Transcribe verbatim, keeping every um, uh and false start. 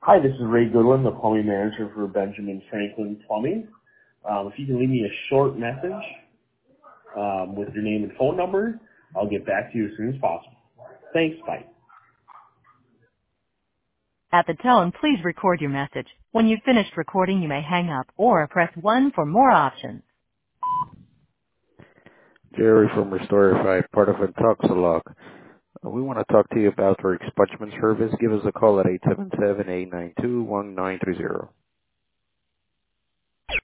Hi, this is Ray Goodwin, the plumbing manager for Benjamin Franklin Plumbing. Um, if you can leave me a short message um, with your name and phone number, I'll get back to you as soon as possible. Thanks, bye. At the tone, please record your message. When you've finished recording, you may hang up or press one for more options. Jerry from Restorify, part of Intoxilog. Uh, we want to talk to you about our expungement service. Give us a call at eight seven seven, eight nine two, one nine three zero.